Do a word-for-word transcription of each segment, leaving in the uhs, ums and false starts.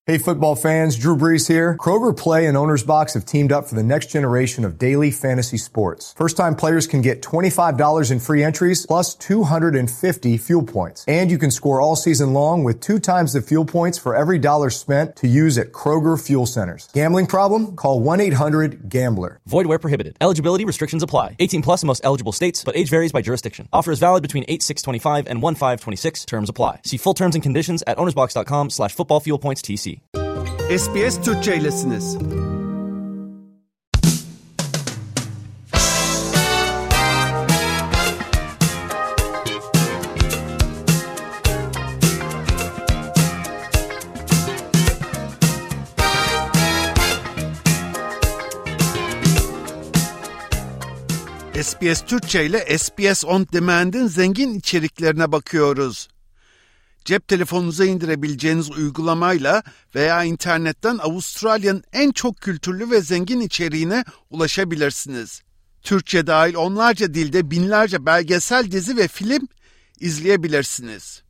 Hey football fans, Drew Brees here. Kroger Play and Owner's Box have teamed up for the next generation of daily fantasy sports. First-time players can get twenty-five dollars in free entries plus two hundred fifty fuel points. And you can score all season long with two times the fuel points for every dollar spent to use at Kroger Fuel Centers. Gambling problem? Call one eight hundred gambler. Void where prohibited. Eligibility restrictions apply. eighteen plus in most eligible states, but age varies by jurisdiction. Offer is valid between eight six twenty-five and one five twenty-six. Terms apply. See full terms and conditions at ownersbox.com slash football fuel points TC. S B S Türkçe'ylesiniz. S B S Türkçe ile S B S On Demand'in zengin içeriklerine bakıyoruz. Cep telefonunuza indirebileceğiniz uygulamayla veya internetten Avustralya'nın en çok kültürlü ve zengin içeriğine ulaşabilirsiniz. Türkçe dahil onlarca dilde binlerce belgesel, dizi ve film izleyebilirsiniz.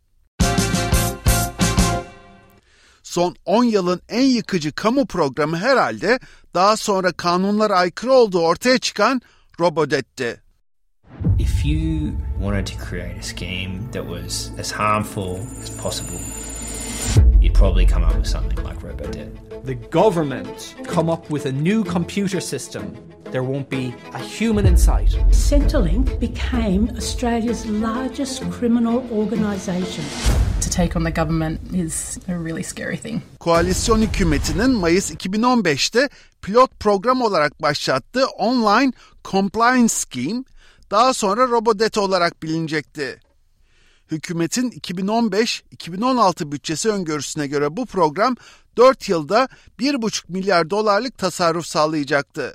Son on yılın en yıkıcı kamu programı herhalde daha sonra kanunlara aykırı olduğu ortaya çıkan Robodet'ti. If you wanted to create a scheme that was as harmful as possible, you'd probably come up with something like Robodebt. The government come up with a new computer system. There won't be a human in sight. Centrelink became Australia's largest criminal organisation. To take on the government is a really scary thing. Koalisyon hükümetinin Mayıs iki bin on beşte pilot program olarak başlattığı Online Compliance Scheme, daha sonra Robodebt olarak bilinecekti. Hükümetin iki bin on beş iki bin on altı bütçesi öngörüsüne göre bu program dört yılda bir buçuk milyar dolarlık tasarruf sağlayacaktı.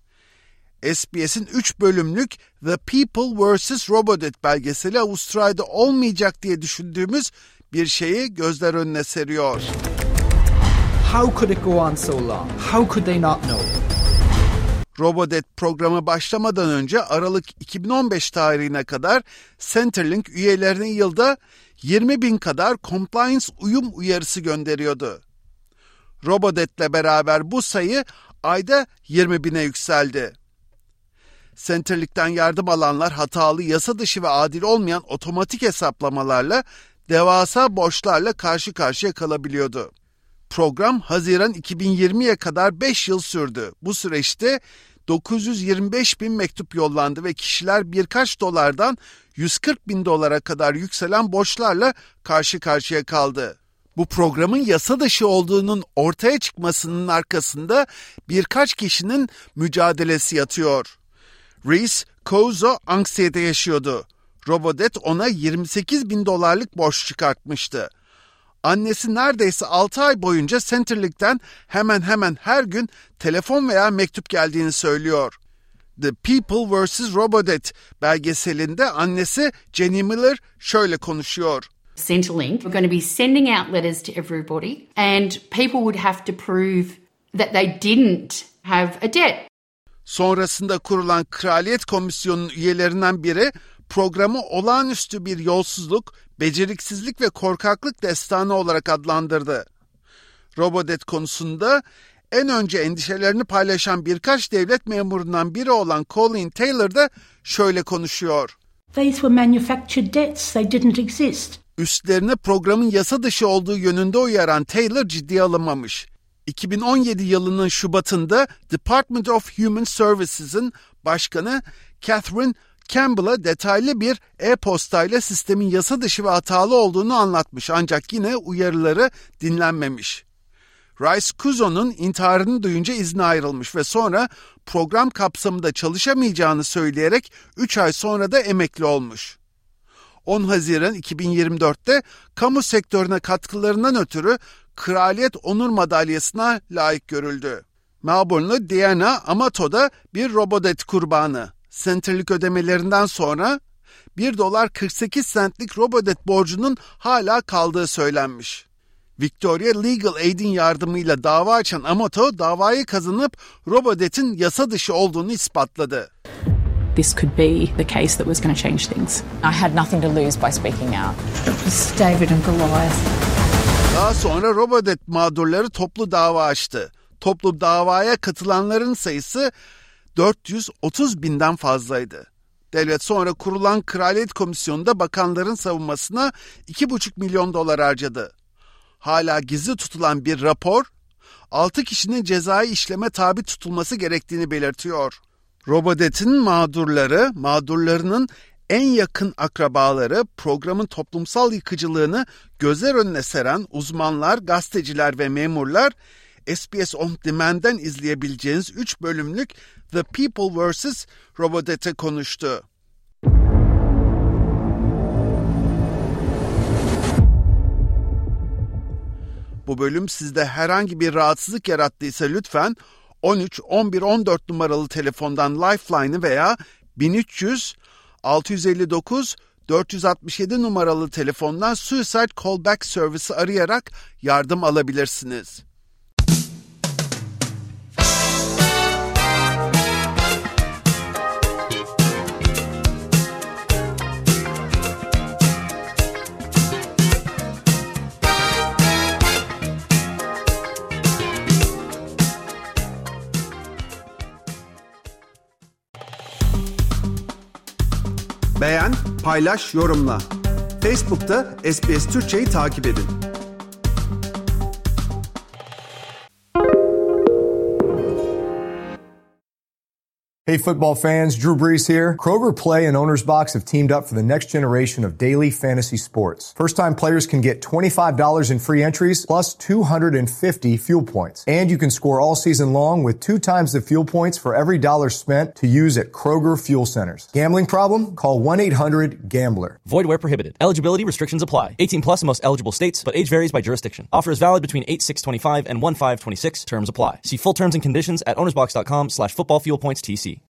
S B S'in üç bölümlük The People versus. Robodebt belgeseli Avustralya'da olmayacak diye düşündüğümüz bir şeyi gözler önüne seriyor. How could it go on so long? How could they not know? Robodebt programı başlamadan önce Aralık iki bin on beş tarihine kadar Centrelink üyelerine yılda yirmi bin kadar compliance uyum uyarısı gönderiyordu. Robodebt'le beraber bu sayı ayda yirmi bine yükseldi. Centrelink'ten yardım alanlar hatalı, yasa dışı ve adil olmayan otomatik hesaplamalarla devasa borçlarla karşı karşıya kalabiliyordu. Program Haziran iki bin yirmiye kadar beş yıl sürdü. Bu süreçte dokuz yüz yirmi beş bin mektup yollandı ve kişiler birkaç dolardan yüz kırk bin dolara kadar yükselen borçlarla karşı karşıya kaldı. Bu programın yasa dışı olduğunun ortaya çıkmasının arkasında birkaç kişinin mücadelesi yatıyor. Reese Kozo anksiyete yaşıyordu. Robodebt ona yirmi sekiz bin dolarlık borç çıkartmıştı. Annesi neredeyse altı ay boyunca Centrelink'ten hemen hemen her gün telefon veya mektup geldiğini söylüyor. The People versus. Robodebt belgeselinde annesi Jenny Miller şöyle konuşuyor. Centrelink were going to be sending out letters to everybody and people would have to prove that they didn't have a debt. Sonrasında kurulan Kraliyet Komisyonu'nun üyelerinden biri programı olağanüstü bir yolsuzluk, beceriksizlik ve korkaklık destanı olarak adlandırdı. Robodebt konusunda en önce endişelerini paylaşan birkaç devlet memurundan biri olan Colin Taylor da şöyle konuşuyor. These were manufactured debts. They didn't exist. Üstlerine programın yasa dışı olduğu yönünde uyaran Taylor ciddiye alınmamış. iki bin on yedi yılının Şubat'ında Department of Human Services'ın başkanı Catherine Campbell'a detaylı bir e-postayla sistemin yasa dışı ve hatalı olduğunu anlatmış, ancak yine uyarıları dinlenmemiş. Rice Kuzo'nun intiharını duyunca izne ayrılmış ve sonra program kapsamında çalışamayacağını söyleyerek üç ay sonra da emekli olmuş. on Haziran iki bin yirmi dörtte kamu sektörüne katkılarından ötürü Kraliyet Onur Madalyası'na layık görüldü. Melbourne'lu Diana Amato da bir Robodebt kurbanı. Centrelink ödemelerinden sonra bir dolar kırk sekiz sentlik Robodebt borcunun hala kaldığı söylenmiş. Victoria Legal Aid'in yardımıyla dava açan Amato davayı kazanıp Robodebt'in yasa dışı olduğunu ispatladı. This could be the case that was going to change things. I had nothing to lose by speaking out. It was David and Goliath. Daha sonra Robodebt mağdurları toplu dava açtı. Toplu davaya katılanların sayısı dört yüz otuz binden fazlaydı. Devlet sonra kurulan Kraliyet Komisyonu'nda bakanların savunmasına iki buçuk milyon dolar harcadı. Hala gizli tutulan bir rapor, altı kişinin cezai işleme tabi tutulması gerektiğini belirtiyor. Robodebt'in mağdurları, mağdurlarının en yakın akrabaları, programın toplumsal yıkıcılığını gözler önüne seren uzmanlar, gazeteciler ve memurlar, S B S On Demand'den izleyebileceğiniz üç bölümlük The People versus. Robodebt'e konuştu. Bu bölüm sizde herhangi bir rahatsızlık yarattıysa lütfen on üç on bir on dört numaralı telefondan Lifeline'ı veya bin üç yüz altı yüz elli dokuz dört yüz altmış yedi numaralı telefondan Suicide Callback Service'ı arayarak yardım alabilirsiniz. Beğen, paylaş, yorumla. Facebook'ta S B S Türkçe'yi takip edin. Hey football fans, Drew Brees here. Kroger Play and Owner's Box have teamed up for the next generation of daily fantasy sports. First-time players can get twenty-five dollars in free entries plus two hundred fifty fuel points. And you can score all season long with two times the fuel points for every dollar spent to use at Kroger Fuel Centers. Gambling problem? Call one eight hundred gambler. Void where prohibited. Eligibility restrictions apply. eighteen plus in most eligible states, but age varies by jurisdiction. Offer is valid between eight six twenty-five and one five twenty-six. Terms apply. See full terms and conditions at ownersbox dot com slash football fuel points T C.